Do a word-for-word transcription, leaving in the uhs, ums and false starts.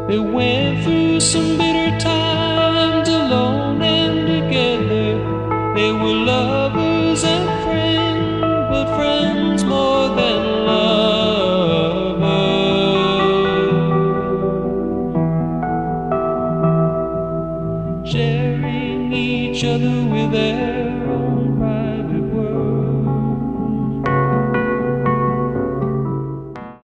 They went through some bitter times alone and together. They were lovers and friends, but friends more than lovers, sharing each other with their